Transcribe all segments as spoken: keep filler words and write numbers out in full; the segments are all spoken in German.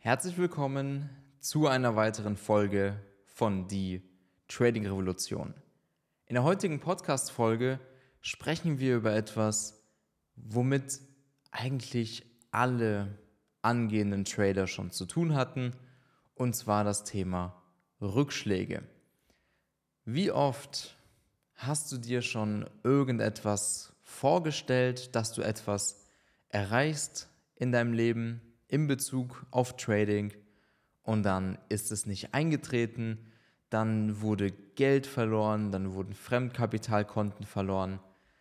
Herzlich willkommen zu einer weiteren Folge von Die Trading Revolution. In der heutigen Podcast-Folge sprechen wir über etwas, womit eigentlich alle angehenden Trader schon zu tun hatten, und zwar das Thema Rückschläge. Wie oft hast du dir schon irgendetwas vorgestellt, dass du etwas erreichst in deinem Leben in Bezug auf Trading und dann ist es nicht eingetreten, dann wurde Geld verloren, dann wurden Fremdkapitalkonten verloren.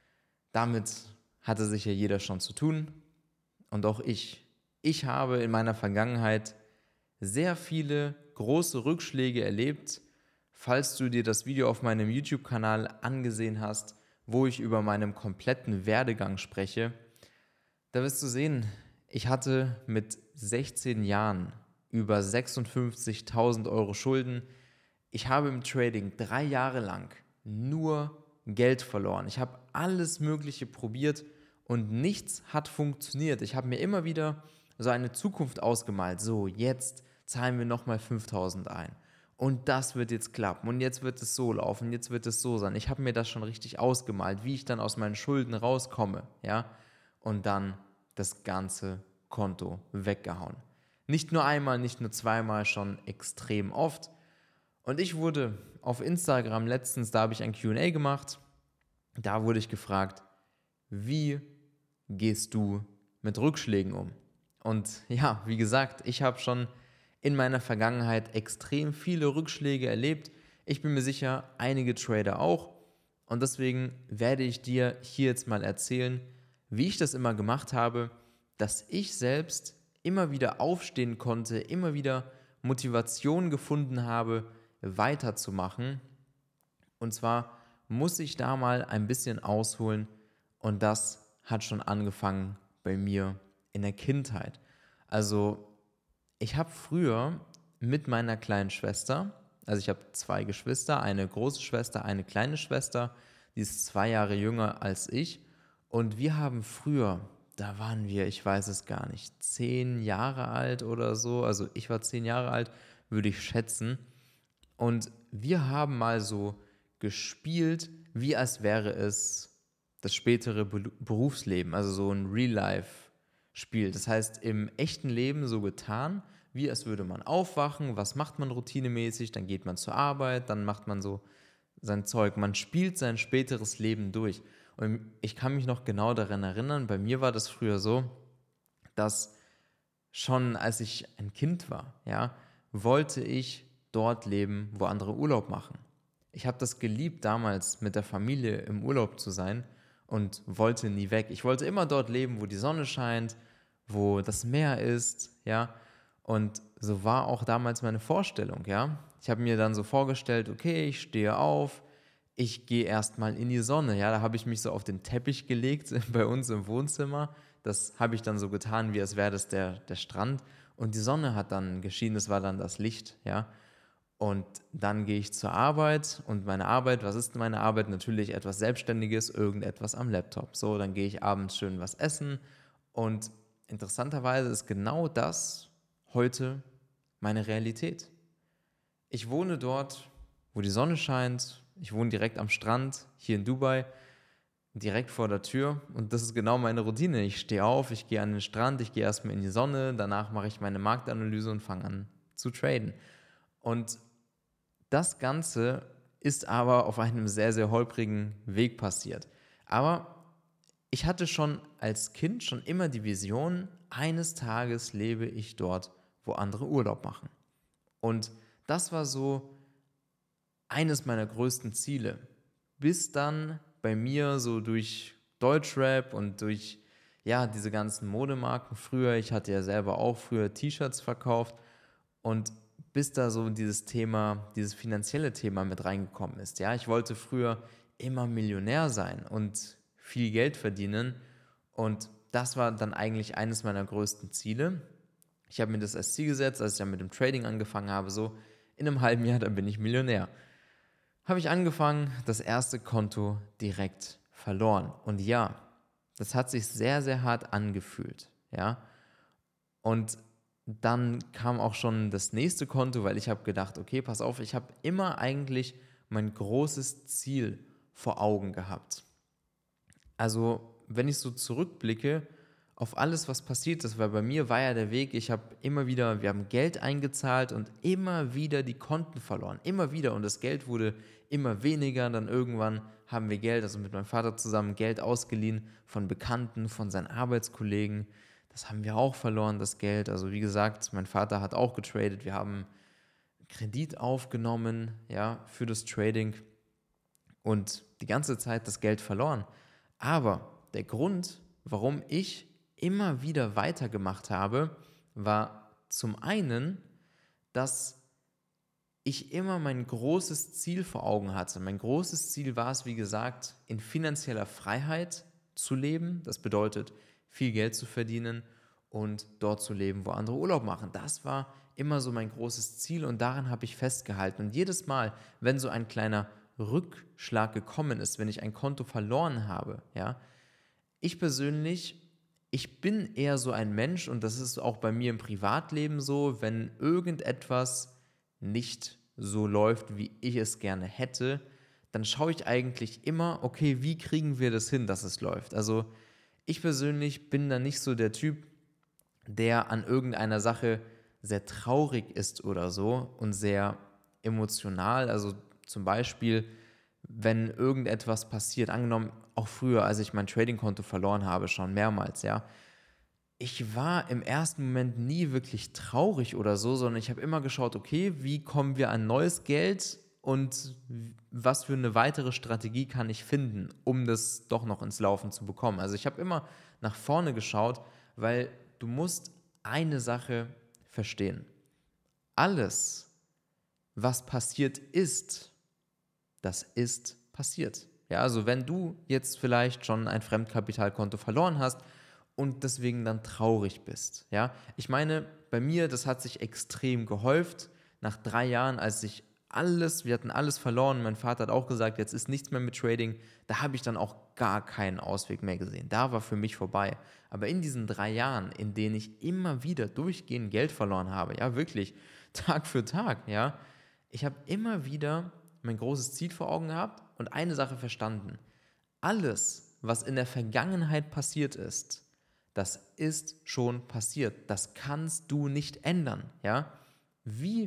Damit hatte sicher jeder schon zu tun und auch ich. Ich habe in meiner Vergangenheit sehr viele große Rückschläge erlebt. Falls du dir das Video auf meinem YouTube-Kanal angesehen hast, wo ich über meinen kompletten Werdegang spreche, da wirst du sehen, ich hatte mit sechzehn Jahren über sechsundfünfzigtausend Euro Schulden. Ich habe im Trading drei Jahre lang nur Geld verloren. Ich habe alles Mögliche probiert und nichts hat funktioniert. Ich habe mir immer wieder so eine Zukunft ausgemalt. So, jetzt zahlen wir nochmal fünftausend ein. Und das wird jetzt klappen. Und jetzt wird es so laufen. Jetzt wird es so sein. Ich habe mir das schon richtig ausgemalt, wie ich dann aus meinen Schulden rauskomme. Ja? Und dann das ganze Konto weggehauen. Nicht nur einmal, nicht nur zweimal, schon extrem oft. Und ich wurde auf Instagram letztens, da habe ich ein Q und A gemacht, da wurde ich gefragt, wie gehst du mit Rückschlägen um? Und ja, wie gesagt, ich habe schon in meiner Vergangenheit extrem viele Rückschläge erlebt. Ich bin mir sicher, einige Trader auch. Und deswegen werde ich dir hier jetzt mal erzählen, wie ich das immer gemacht habe, dass ich selbst immer wieder aufstehen konnte, immer wieder Motivation gefunden habe, weiterzumachen. Und zwar muss ich da mal ein bisschen ausholen und das hat schon angefangen bei mir in der Kindheit. Also ich habe früher mit meiner kleinen Schwester, also ich habe zwei Geschwister, eine große Schwester, eine kleine Schwester, die ist zwei Jahre jünger als ich. Und wir haben früher, da waren wir, ich weiß es gar nicht, zehn Jahre alt oder so, also ich war zehn Jahre alt, würde ich schätzen. Und wir haben mal so gespielt, wie als wäre es das spätere Berufsleben, also so ein Real-Life-Spiel. Das heißt, im echten Leben so getan, wie als würde man aufwachen, was macht man routinemäßig, dann geht man zur Arbeit, dann macht man so sein Zeug. Man spielt sein späteres Leben durch. Und ich kann mich noch genau daran erinnern, bei mir war das früher so, dass schon als ich ein Kind war, ja, wollte ich dort leben, wo andere Urlaub machen. Ich habe das geliebt, damals mit der Familie im Urlaub zu sein und wollte nie weg. Ich wollte immer dort leben, wo die Sonne scheint, wo das Meer ist, ja. Und so war auch damals meine Vorstellung, ja. Ich habe mir dann so vorgestellt, okay, ich stehe auf, ich gehe erstmal in die Sonne, ja. Da habe ich mich so auf den Teppich gelegt bei uns im Wohnzimmer. Das habe ich dann so getan, wie als wäre das der, der Strand. Und die Sonne hat dann geschienen, das war dann das Licht, ja. Und dann gehe ich zur Arbeit und meine Arbeit, was ist meine Arbeit? Natürlich etwas Selbstständiges, irgendetwas am Laptop. So, dann gehe ich abends schön was essen und interessanterweise ist genau das heute meine Realität. Ich wohne dort, wo die Sonne scheint, ich wohne direkt am Strand, hier in Dubai, direkt vor der Tür und das ist genau meine Routine. Ich stehe auf, ich gehe an den Strand, ich gehe erstmal in die Sonne, danach mache ich meine Marktanalyse und fange an zu traden. Und das Ganze ist aber auf einem sehr, sehr holprigen Weg passiert. Aber ich hatte schon als Kind schon immer die Vision, eines Tages lebe ich dort, wo andere Urlaub machen. Und das war so eines meiner größten Ziele. Bis dann bei mir so durch Deutschrap und durch ja, diese ganzen Modemarken früher, ich hatte ja selber auch früher T-Shirts verkauft und bis da so dieses Thema, dieses finanzielle Thema mit reingekommen ist. Ja, ich wollte früher immer Millionär sein und viel Geld verdienen und das war dann eigentlich eines meiner größten Ziele. Ich habe mir das als Ziel gesetzt, als ich dann mit dem Trading angefangen habe, so in einem halben Jahr, dann bin ich Millionär. Habe ich angefangen, das erste Konto direkt verloren. Und ja, das hat sich sehr, sehr hart angefühlt. Ja, und dann kam auch schon das nächste Konto, weil ich habe gedacht, okay, pass auf, ich habe immer eigentlich mein großes Ziel vor Augen gehabt. Also, wenn ich so zurückblicke auf alles, was passiert ist, weil bei mir war ja der Weg, ich habe immer wieder, wir haben Geld eingezahlt und immer wieder die Konten verloren, immer wieder, und das Geld wurde immer weniger. Dann irgendwann haben wir Geld, also mit meinem Vater zusammen, Geld ausgeliehen von Bekannten, von seinen Arbeitskollegen. Das haben wir auch verloren, das Geld. Also wie gesagt, mein Vater hat auch getradet, wir haben Kredit aufgenommen, ja, für das Trading und die ganze Zeit das Geld verloren. Aber der Grund, warum ich immer wieder weitergemacht habe, war zum einen, dass ich immer mein großes Ziel vor Augen hatte. Mein großes Ziel war es, wie gesagt, in finanzieller Freiheit zu leben. Das bedeutet, viel Geld zu verdienen und dort zu leben, wo andere Urlaub machen. Das war immer so mein großes Ziel und daran habe ich festgehalten. Und jedes Mal, wenn so ein kleiner Rückschlag gekommen ist, wenn ich ein Konto verloren habe, ja, ich persönlich, ich bin eher so ein Mensch, und das ist auch bei mir im Privatleben so, wenn irgendetwas nicht so läuft, wie ich es gerne hätte, dann schaue ich eigentlich immer, okay, wie kriegen wir das hin, dass es läuft? Also ich persönlich bin da nicht so der Typ, der an irgendeiner Sache sehr traurig ist oder so und sehr emotional. Also zum Beispiel, wenn irgendetwas passiert, angenommen auch früher, als ich mein Trading-Konto verloren habe, schon mehrmals, ja, ich war im ersten Moment nie wirklich traurig oder so, sondern ich habe immer geschaut, okay, wie kommen wir an neues Geld und was für eine weitere Strategie kann ich finden, um das doch noch ins Laufen zu bekommen. Also ich habe immer nach vorne geschaut, weil du musst eine Sache verstehen. Alles, was passiert ist, das ist passiert. Ja, also wenn du jetzt vielleicht schon ein Fremdkapitalkonto verloren hast und deswegen dann traurig bist. Ja, ich meine, bei mir, das hat sich extrem gehäuft. Nach drei Jahren, als ich alles, wir hatten alles verloren, mein Vater hat auch gesagt, jetzt ist nichts mehr mit Trading, da habe ich dann auch gar keinen Ausweg mehr gesehen. Da war für mich vorbei. Aber in diesen drei Jahren, in denen ich immer wieder durchgehend Geld verloren habe, ja wirklich, Tag für Tag, ja, ich habe immer wieder mein großes Ziel vor Augen gehabt und eine Sache verstanden. Alles, was in der Vergangenheit passiert ist, das ist schon passiert. Das kannst du nicht ändern. Ja? Wie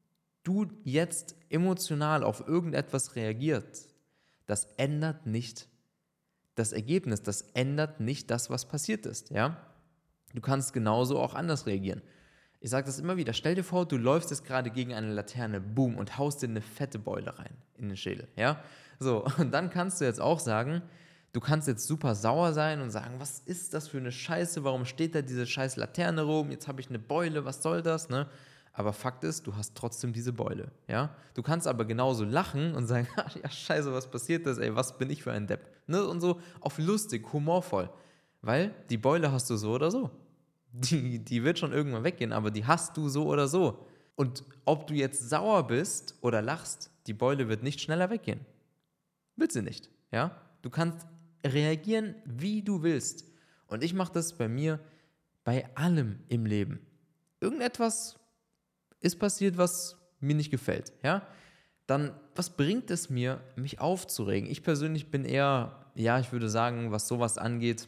du jetzt emotional auf irgendetwas reagierst, das ändert nicht das Ergebnis. Das ändert nicht das, was passiert ist. Ja? Du kannst genauso auch anders reagieren. Ich sage das immer wieder. Stell dir vor, du läufst jetzt gerade gegen eine Laterne, boom, und haust dir eine fette Beule rein in den Schädel. Ja? So, und dann kannst du jetzt auch sagen, du kannst jetzt super sauer sein und sagen, was ist das für eine Scheiße, warum steht da diese scheiß Laterne rum, jetzt habe ich eine Beule, was soll das, ne? Aber Fakt ist, du hast trotzdem diese Beule, ja? Du kannst aber genauso lachen und sagen, ach ja, scheiße, was passiert ist, ey, was bin ich für ein Depp, ne? Und so auf lustig, humorvoll, weil die Beule hast du so oder so. Die, die wird schon irgendwann weggehen, aber die hast du so oder so. Und ob du jetzt sauer bist oder lachst, die Beule wird nicht schneller weggehen. Wird sie nicht, ja? Du kannst reagieren, wie du willst. Und ich mache das bei mir bei allem im Leben. Irgendetwas ist passiert, was mir nicht gefällt, ja? Dann, was bringt es mir, mich aufzuregen? Ich persönlich bin eher, ja, ich würde sagen, was sowas angeht,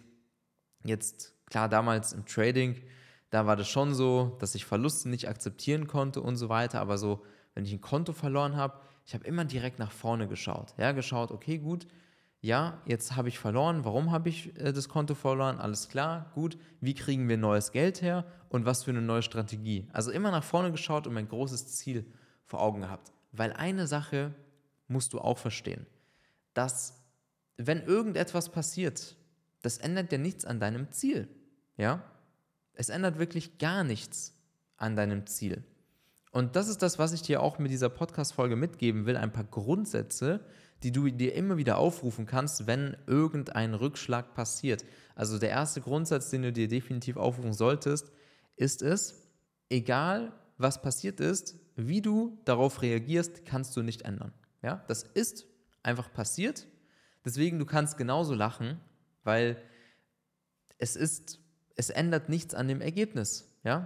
jetzt, klar, damals im Trading, da war das schon so, dass ich Verluste nicht akzeptieren konnte und so weiter, aber so, wenn ich ein Konto verloren habe, ich habe immer direkt nach vorne geschaut, ja, geschaut, okay, gut, ja, jetzt habe ich verloren, warum habe ich äh, das Konto verloren, alles klar, gut, wie kriegen wir neues Geld her und was für eine neue Strategie. Also immer nach vorne geschaut und mein großes Ziel vor Augen gehabt, weil eine Sache musst du auch verstehen, dass wenn irgendetwas passiert, das ändert ja nichts an deinem Ziel, ja? Es ändert wirklich gar nichts an deinem Ziel. Und das ist das, was ich dir auch mit dieser Podcast-Folge mitgeben will, ein paar Grundsätze, die du dir immer wieder aufrufen kannst, wenn irgendein Rückschlag passiert. Also der erste Grundsatz, den du dir definitiv aufrufen solltest, ist es, egal was passiert ist, wie du darauf reagierst, kannst du nicht ändern. Ja? Das ist einfach passiert, deswegen du kannst genauso lachen, weil es ist, es ändert nichts an dem Ergebnis. Ja?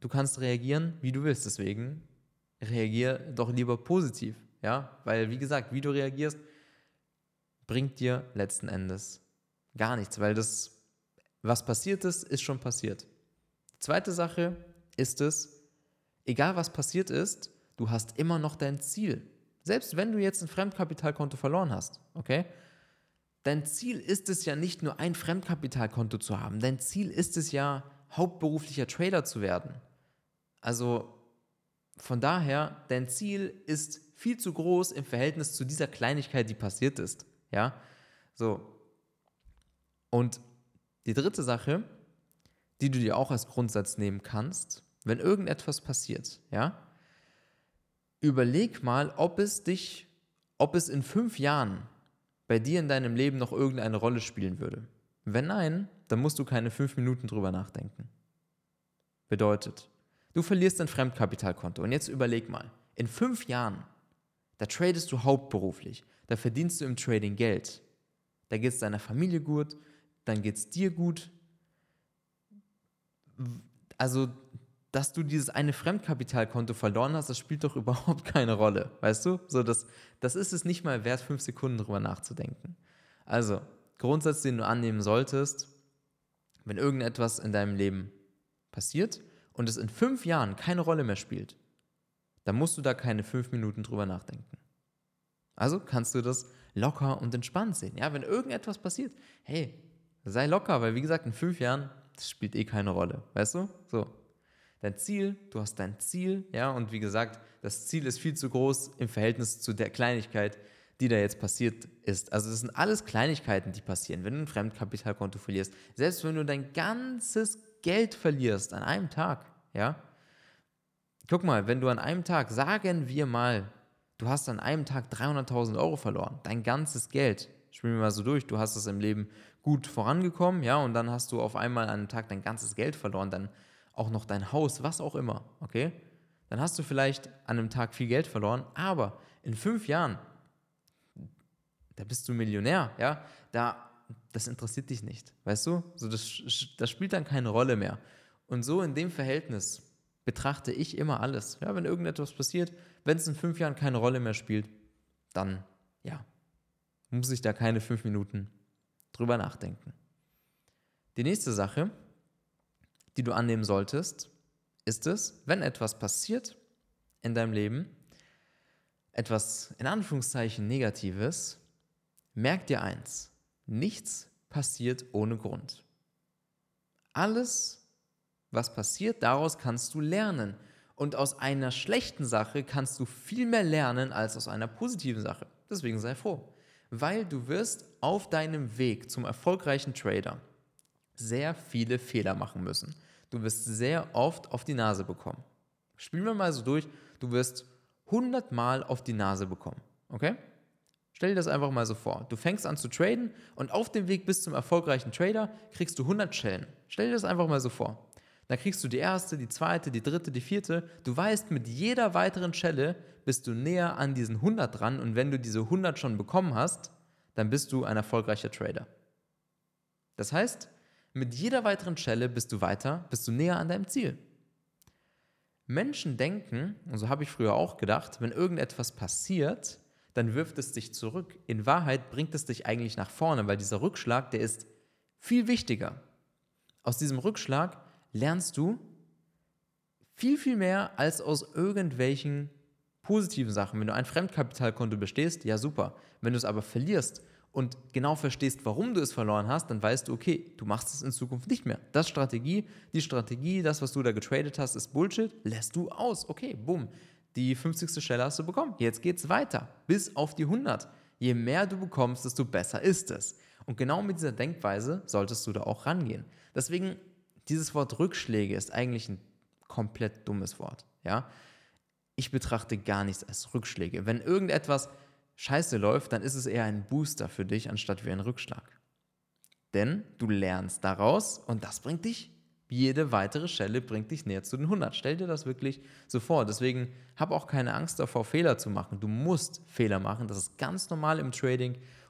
du kannst reagieren, wie du willst. Deswegen reagier doch lieber positiv. Ja? Weil, wie gesagt, wie du reagierst, bringt dir letzten Endes gar nichts. Weil das, was passiert ist, ist schon passiert. Die zweite Sache ist es, egal was passiert ist, du hast immer noch dein Ziel. Selbst wenn du jetzt ein Fremdkapitalkonto verloren hast, okay? Dein Ziel ist es ja nicht nur ein Fremdkapitalkonto zu haben. Dein Ziel ist es ja, hauptberuflicher Trader zu werden. Also von daher, dein Ziel ist viel zu groß im Verhältnis zu dieser Kleinigkeit, die passiert ist. Ja, so. Und die dritte Sache, die du dir auch als Grundsatz nehmen kannst, wenn irgendetwas passiert, ja, überleg mal, ob es dich, ob es in fünf Jahren bei dir in deinem Leben noch irgendeine Rolle spielen würde. Wenn nein, dann musst du keine fünf Minuten drüber nachdenken. Bedeutet, du verlierst dein Fremdkapitalkonto und jetzt überleg mal, in fünf Jahren, da tradest du hauptberuflich, da verdienst du im Trading Geld, da geht es deiner Familie gut, dann geht es dir gut. Also, dass du dieses eine Fremdkapitalkonto verloren hast, das spielt doch überhaupt keine Rolle, weißt du? So, das, das ist es nicht mal wert, fünf Sekunden drüber nachzudenken. Also, Grundsatz, den du annehmen solltest, wenn irgendetwas in deinem Leben passiert und es in fünf Jahren keine Rolle mehr spielt, dann musst du da keine fünf Minuten drüber nachdenken. Also kannst du das locker und entspannt sehen. Ja, wenn irgendetwas passiert, hey, sei locker, weil wie gesagt, in fünf Jahren, das spielt eh keine Rolle, weißt du? So. Dein Ziel, du hast dein Ziel, ja, und wie gesagt, das Ziel ist viel zu groß im Verhältnis zu der Kleinigkeit, die da jetzt passiert ist. Also das sind alles Kleinigkeiten, die passieren, wenn du ein Fremdkapitalkonto verlierst. Selbst wenn du dein ganzes Geld verlierst an einem Tag, ja. Guck mal, wenn du an einem Tag, sagen wir mal, du hast an einem Tag dreihunderttausend Euro verloren, dein ganzes Geld, spielen wir mal so durch, du hast es im Leben gut vorangekommen, ja, und dann hast du auf einmal an einem Tag dein ganzes Geld verloren, dann auch noch dein Haus, was auch immer, okay? Dann hast du vielleicht an einem Tag viel Geld verloren, aber in fünf Jahren, da bist du Millionär, ja, da, das interessiert dich nicht, weißt du? So, das, das spielt dann keine Rolle mehr. Und so in dem Verhältnis betrachte ich immer alles. Ja, wenn irgendetwas passiert, wenn es in fünf Jahren keine Rolle mehr spielt, dann, ja, muss ich da keine fünf Minuten drüber nachdenken. Die nächste Sache, die du annehmen solltest, ist es, wenn etwas passiert in deinem Leben, etwas in Anführungszeichen Negatives, merk dir eins, nichts passiert ohne Grund. Alles, was passiert, daraus kannst du lernen. Und aus einer schlechten Sache kannst du viel mehr lernen als aus einer positiven Sache. Deswegen sei froh, weil du wirst auf deinem Weg zum erfolgreichen Trader sehr viele Fehler machen müssen. Du wirst sehr oft auf die Nase bekommen. Spielen wir mal so durch, du wirst hundert Mal auf die Nase bekommen, okay? Stell dir das einfach mal so vor. Du fängst an zu traden und auf dem Weg bis zum erfolgreichen Trader kriegst du hundert Schellen. Stell dir das einfach mal so vor. Dann kriegst du die erste, die zweite, die dritte, die vierte. Du weißt, mit jeder weiteren Schelle bist du näher an diesen hundert dran und wenn du diese hundert schon bekommen hast, dann bist du ein erfolgreicher Trader. Das heißt, mit jeder weiteren Schelle bist du weiter, bist du näher an deinem Ziel. Menschen denken, und so habe ich früher auch gedacht, wenn irgendetwas passiert, dann wirft es dich zurück. In Wahrheit bringt es dich eigentlich nach vorne, weil dieser Rückschlag, der ist viel wichtiger. Aus diesem Rückschlag lernst du viel, viel mehr als aus irgendwelchen positiven Sachen. Wenn du ein Fremdkapitalkonto bestehst, ja super. Wenn du es aber verlierst und genau verstehst, warum du es verloren hast, dann weißt du, okay, du machst es in Zukunft nicht mehr. Das Strategie, die Strategie, das, was du da getradet hast, ist Bullshit, lässt du aus. Okay, bumm, die fünfzigste Stelle hast du bekommen. Jetzt geht's weiter, bis auf die hundert. Je mehr du bekommst, desto besser ist es. Und genau mit dieser Denkweise solltest du da auch rangehen. Deswegen, dieses Wort Rückschläge ist eigentlich ein komplett dummes Wort. Ja? Ich betrachte gar nichts als Rückschläge. Wenn irgendetwas scheiße läuft, dann ist es eher ein Booster für dich, anstatt wie ein Rückschlag. Denn du lernst daraus und das bringt dich, jede weitere Schelle bringt dich näher zu den hundert. Stell dir das wirklich so vor. Deswegen hab auch keine Angst davor, Fehler zu machen. Du musst Fehler machen, das ist ganz normal im Trading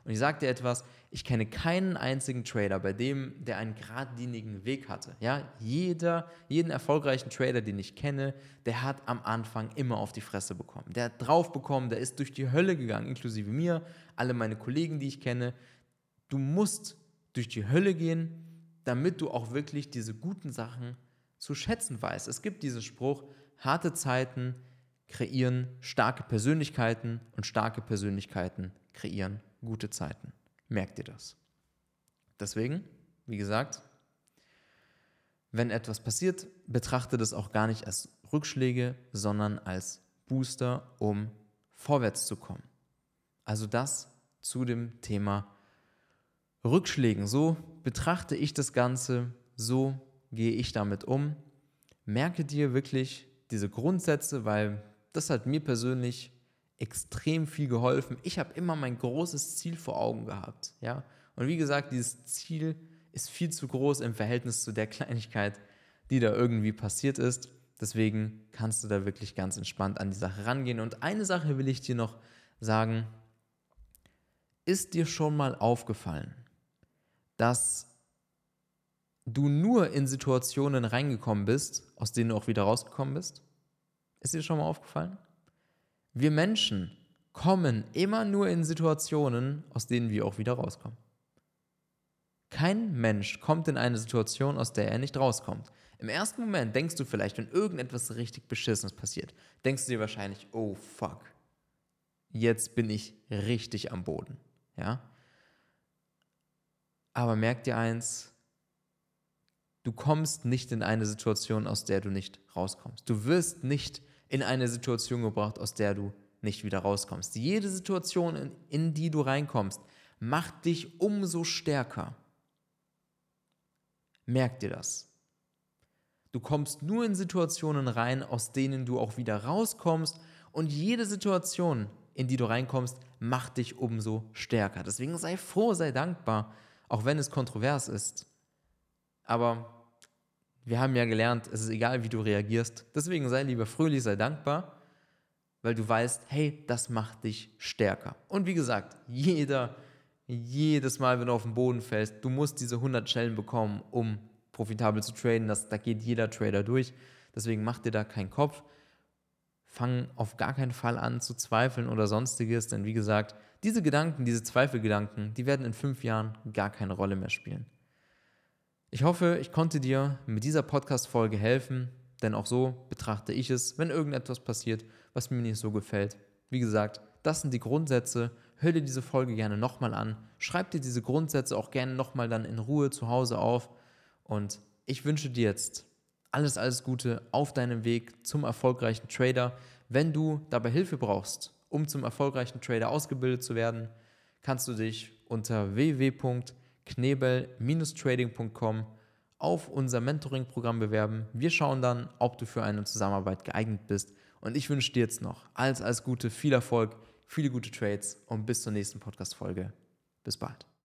Und ich sage dir etwas, ich kenne keinen einzigen Trader, bei dem der einen geradlinigen Weg hatte. Ja, jeder, jeden erfolgreichen Trader, den ich kenne, der hat am Anfang immer auf die Fresse bekommen. Der hat drauf bekommen, der ist durch die Hölle gegangen, inklusive mir, alle meine Kollegen, die ich kenne. Du musst durch die Hölle gehen, damit du auch wirklich diese guten Sachen zu schätzen weißt. Es gibt diesen Spruch, harte Zeiten kreieren starke Persönlichkeiten und starke Persönlichkeiten kreieren gute Zeiten. Merk dir das. Deswegen, wie gesagt, wenn etwas passiert, betrachte das auch gar nicht als Rückschläge, sondern als Booster, um vorwärts zu kommen. Also das zu dem Thema Rückschlägen. So betrachte ich das Ganze, so gehe ich damit um. Merke dir wirklich diese Grundsätze, weil das hat mir persönlich extrem viel geholfen. Ich habe immer mein großes Ziel vor Augen gehabt. Ja? Und wie gesagt, dieses Ziel ist viel zu groß im Verhältnis zu der Kleinigkeit, die da irgendwie passiert ist. Deswegen kannst du da wirklich ganz entspannt an die Sache rangehen. Und eine Sache will ich dir noch sagen. Ist dir schon mal aufgefallen, dass du nur in Situationen reingekommen bist, aus denen du auch wieder rausgekommen bist? Ist dir schon mal aufgefallen? Wir Menschen kommen immer nur in Situationen, aus denen wir auch wieder rauskommen. Kein Mensch kommt in eine Situation, aus der er nicht rauskommt. Im ersten Moment denkst du vielleicht, wenn irgendetwas richtig Beschissenes passiert, denkst du dir wahrscheinlich, oh fuck, jetzt bin ich richtig am Boden. Ja? Aber merk dir eins, du kommst nicht in eine Situation, aus der du nicht rauskommst. Du wirst nicht in eine Situation gebracht, aus der du nicht wieder rauskommst. Jede Situation, in, in die du reinkommst, macht dich umso stärker. Merk dir das. Du kommst nur in Situationen rein, aus denen du auch wieder rauskommst, und jede Situation, in die du reinkommst, macht dich umso stärker. Deswegen sei froh, sei dankbar, auch wenn es kontrovers ist. Aber wir haben ja gelernt, es ist egal, wie du reagierst. Deswegen sei lieber fröhlich, sei dankbar, weil du weißt, hey, das macht dich stärker. Und wie gesagt, jeder, jedes Mal, wenn du auf den Boden fällst, du musst diese hundert Schellen bekommen, um profitabel zu traden. Das, da geht jeder Trader durch. Deswegen mach dir da keinen Kopf. Fang auf gar keinen Fall an zu zweifeln oder sonstiges. Denn wie gesagt, diese Gedanken, diese Zweifelgedanken, die werden in fünf Jahren gar keine Rolle mehr spielen. Ich hoffe, ich konnte dir mit dieser Podcast-Folge helfen, denn auch so betrachte ich es, wenn irgendetwas passiert, was mir nicht so gefällt. Wie gesagt, das sind die Grundsätze. Hör dir diese Folge gerne nochmal an. Schreib dir diese Grundsätze auch gerne nochmal dann in Ruhe zu Hause auf. Und ich wünsche dir jetzt alles, alles Gute auf deinem Weg zum erfolgreichen Trader. Wenn du dabei Hilfe brauchst, um zum erfolgreichen Trader ausgebildet zu werden, kannst du dich unter w w w punkt knebel Bindestrich trading punkt com auf unser Mentoring-Programm bewerben. Wir schauen dann, ob du für eine Zusammenarbeit geeignet bist. Und ich wünsche dir jetzt noch alles, alles Gute, viel Erfolg, viele gute Trades und bis zur nächsten Podcast-Folge. Bis bald.